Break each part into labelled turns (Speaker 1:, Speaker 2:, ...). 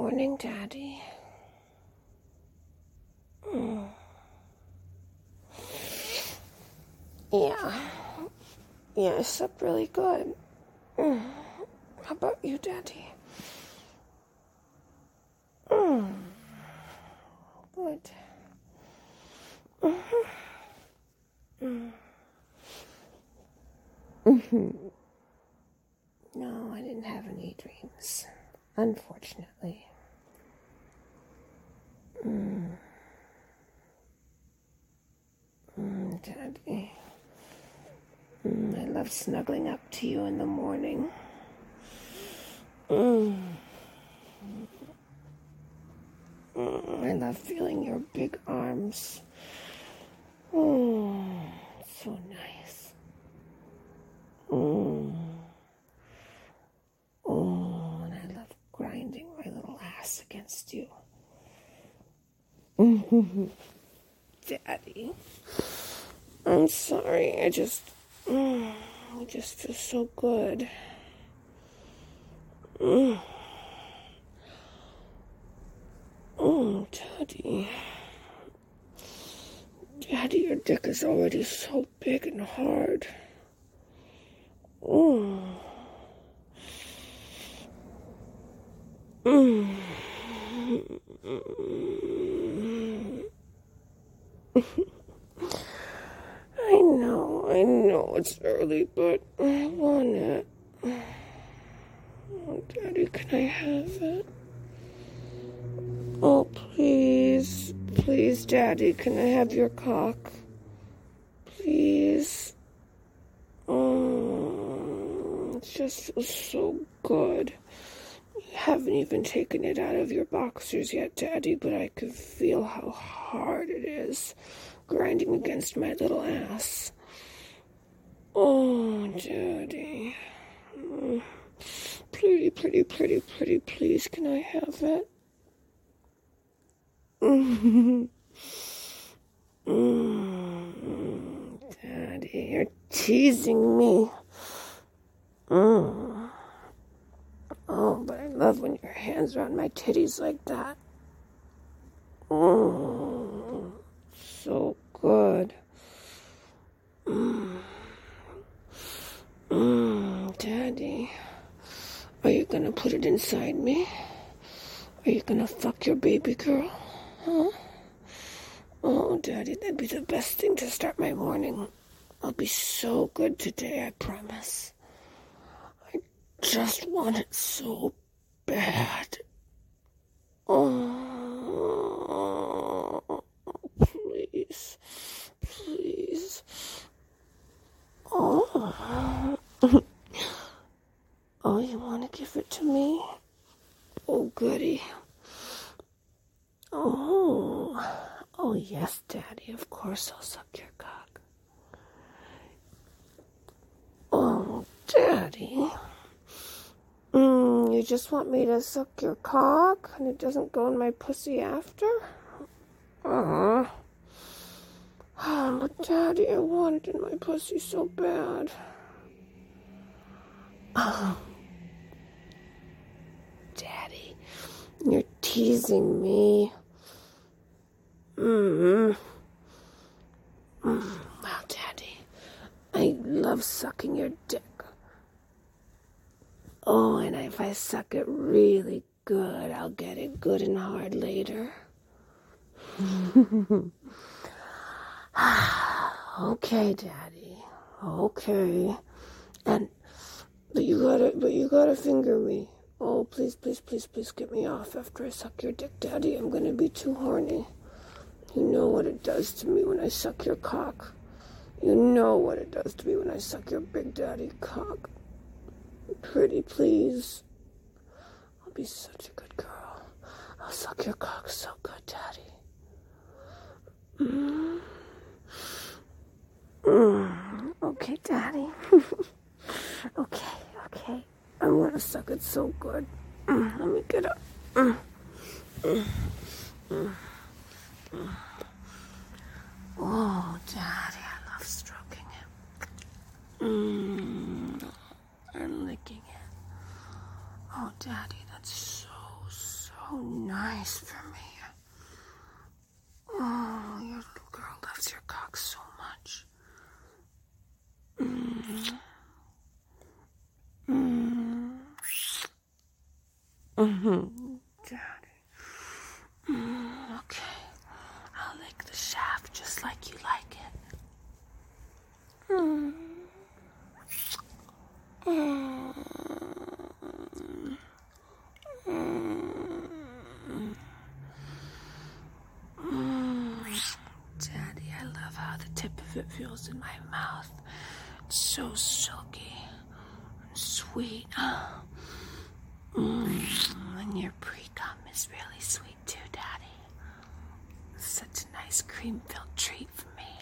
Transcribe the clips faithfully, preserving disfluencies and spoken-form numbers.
Speaker 1: morning, Daddy. Mm. Yeah. Yeah, I slept really good. Mm. How about you, Daddy? Mm. Good. Mm-hmm. Mm. Mm-hmm. No, I didn't have any dreams, unfortunately. Mm. Mm, Daddy. Mm, I love snuggling up to you in the morning. Mm. Mm, I love feeling your big arms. Mm, so nice. Mm. Oh, and I love grinding my little ass against you. Daddy, I'm sorry. I just, mm, I just feel so good. Mm. Oh, Daddy. Daddy, your dick is already so big and hard. Oh. Mm. I know, I know it's early, but I want it. Oh, Daddy, can I have it? Oh, please, please, Daddy, can I have your cock? Please. Oh, it just feels so good. You haven't even taken it out of your boxers yet, Daddy, but I can feel how hard it is grinding against my little ass. Oh, Daddy. Mm. Pretty, pretty, pretty, pretty, please, can I have it? Mm. Mm. Daddy, you're teasing me. Mm. Oh, but I love when your hands are on my titties like that. Mm. So good. Mm. Mm. Daddy, are you gonna put it inside me? Are you gonna fuck your baby girl? Huh? Oh, Daddy, that'd be the best thing to start my morning. I'll be so good today, I promise. I just want it so bad. Oh, please, please. Oh, oh, you want to give it to me? Oh, goody. Oh, oh, yes, Daddy, of course I'll suck your cock. Oh, Daddy. Mm, you just want me to suck your cock and it doesn't go in my pussy after? Uh-huh. Oh, but Daddy, I want it in my pussy so bad. Oh. Daddy, you're teasing me. Mm-hmm. Mm. Wow, Daddy, I love sucking your dick. Oh, and if I suck it really good, I'll get it good and hard later. Okay, Daddy. Okay. And but you gotta but you gotta finger me. Oh, please, please, please, please get me off after I suck your dick, Daddy. I'm gonna be too horny. You know what it does to me when I suck your cock. You know what it does to me when I suck your big daddy cock. Pretty, please. I'll be such a good girl. I'll suck your cock so good, Daddy. Mm. Mm. Okay, Daddy. okay, okay. I'm gonna suck it so good. Mm. Let me get up. Mm. Mm. Mm. Mm. Oh, Daddy, I love stroking it. Mm. And licking it. Oh, Daddy, that's so, so so nice for me. Oh, your little girl loves your cock so much. Mm. Mm. Mm-hmm. Daddy. Mm, okay. I'll lick the shaft just like you like it. Mm. Mm. Mm. Mm. Daddy, I love how the tip of it feels in my mouth. It's so silky and sweet. Mm. And your pre-cum is really sweet too, Daddy. It's such a nice cream-filled treat for me.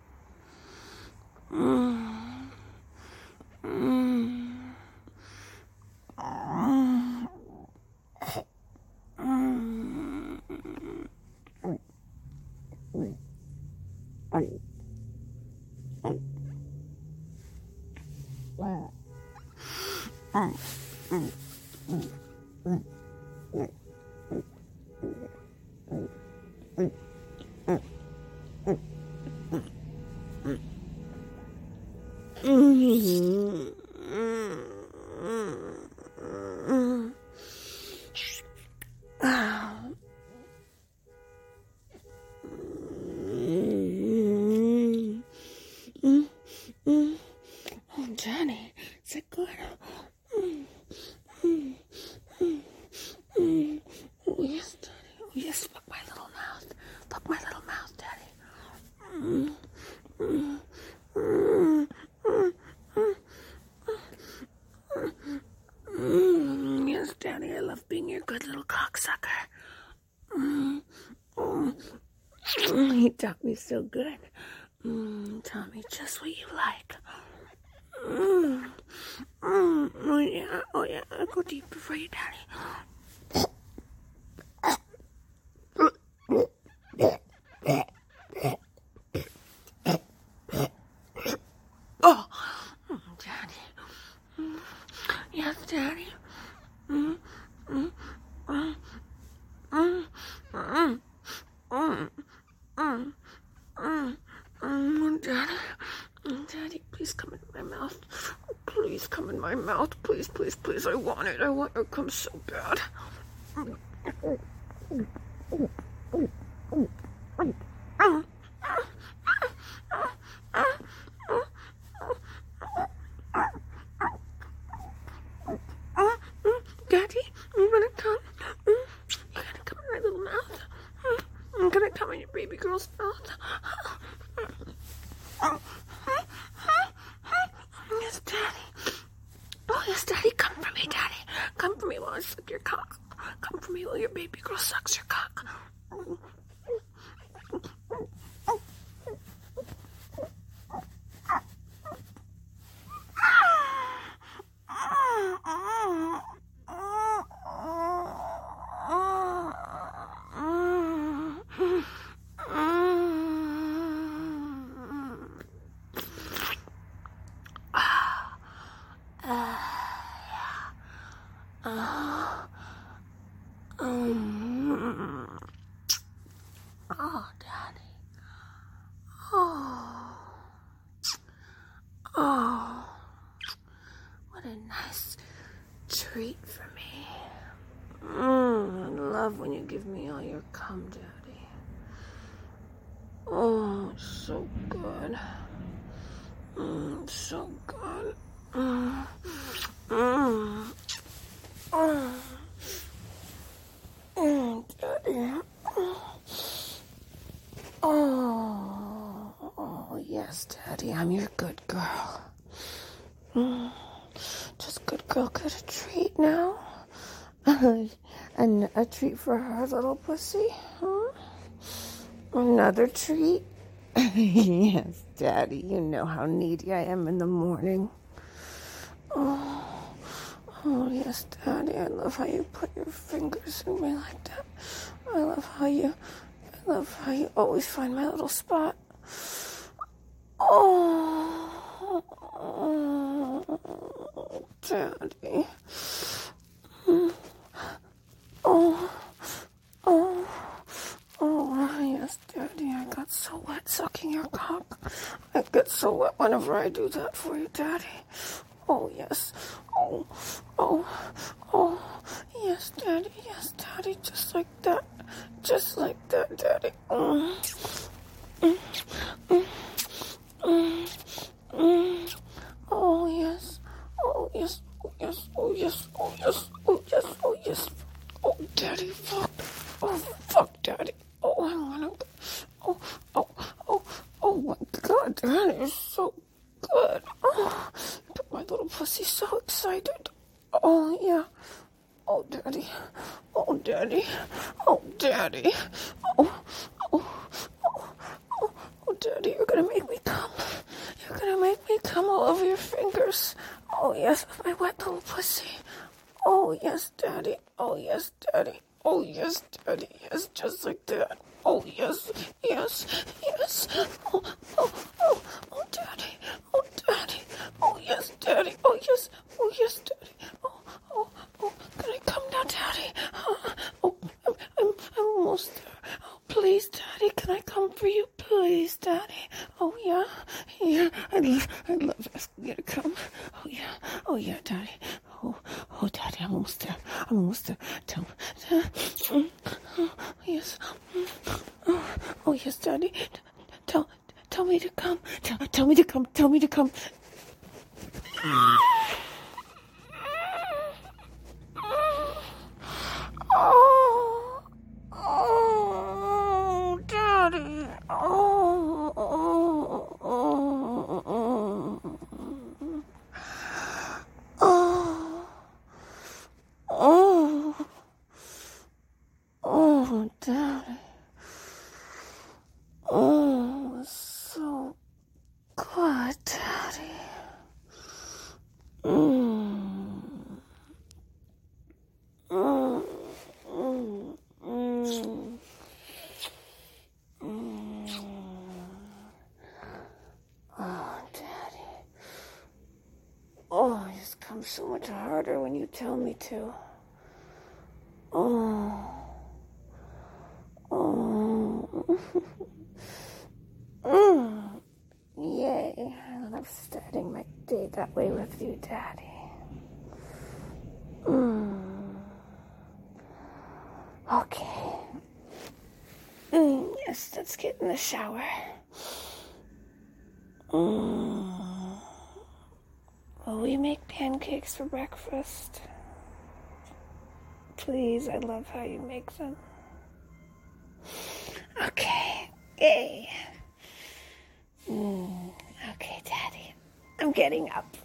Speaker 1: Mm. Mm. Mm. Mm. Johnny, is it good? Mm, mm, mm, mm. Oh, yes, Daddy. Oh, yes, fuck my little mouth. Fuck my little mouth, Daddy. Mm, mm, mm, mm, mm, mm. Yes, Daddy, I love being your good little cocksucker. Mm, mm, mm. He taught me so good. Mm, taught me just what you like. Mm, mm, oh yeah, oh yeah, I'll go deeper for you, Daddy. Oh, mm, Daddy. Mm, yes, Daddy. Mm, mm, mm, mm, mm, mm, mm, mm, mm, Daddy. Daddy, please come in my mouth. Please come in my mouth. Please, please, please. I want it. I want it to come so bad. Daddy, you gonna come? You gonna come in my little mouth? I'm gonna come in your baby girl's mouth. Yes, Daddy. Oh, yes, Daddy. Come for me, Daddy. Come for me while I suck your cock. Come for me while your baby girl sucks your cock. Oh, Daddy. Oh. Oh. What a nice treat for me. Mm, I love when you give me all your cum, Daddy. Oh, it's so good. Mm, so good. Mm. Mm. Mm. Mm, Daddy. Oh, oh, yes, Daddy, I'm your good girl. Mm. Does good girl get a treat now? And a treat for her little pussy? Huh? Another treat? Yes, Daddy, you know how needy I am in the morning. Oh, oh, yes, Daddy, I love how you put your fingers in me like that. I love how you, I love how you always find my little spot. Oh, oh Daddy. Oh, know whenever I do that for you, Daddy. Oh, yes. Oh, oh, oh, yes, Daddy, yes, Daddy, just like that. Just like that, Daddy. Mm. Mm. Mm. Mm. Mm. Oh, yes. Oh, yes. Oh, yes. Oh, yes. Oh, yes. Oh, yes. Oh, yes. Oh, Daddy, fuck. Oh, fuck, Daddy. Oh, I wanna go. Oh, oh, oh, oh, my God, Daddy is so good. Oh, my little pussy's so excited. Oh, yeah. Oh, Daddy. Oh, Daddy. Oh, Daddy. Oh, oh, oh, oh, oh, Daddy, you're gonna make me come. You're gonna make me come all over your fingers. Oh, yes, with my wet little pussy. Oh, yes, Daddy. Oh, yes, Daddy. Oh, yes, Daddy. Yes, just like that. Oh, yes, yes, yes. Oh, oh, oh, oh, Daddy. Oh, Daddy. Oh, yes, Daddy. Oh, yes. Oh, yes, Daddy. Oh, oh, oh. Can I come now, Daddy? Oh, oh I'm, I'm, I'm almost there. Oh, please, Daddy. Can I come for you? Please, Daddy. Oh, yeah. Yeah. I love, I love asking you to come. Oh, yeah. Oh, yeah, Daddy. Oh, oh, Daddy, I'm almost there. I'm almost there. Tell me. Oh, yes. Oh, oh, yes, Daddy. Tell, tell me to come. Tell, tell me to come. Tell me to come. Oh, oh, Daddy. Oh, oh, oh, oh. Oh, oh, oh, Daddy. Oh, so good, Daddy. Mm. Mm. Mm. Mm. Mm. Oh, Daddy. Oh, it just comes so much harder when you tell me to. Oh. Oh. Mm. Yay. I love starting my day that way with you, Daddy. Mm. Okay. Mm, yes, let's get in the shower. Mm. Will we make pancakes for breakfast? Please, I love how you make them. Okay. Yay. Mm. Okay, Daddy. I'm getting up.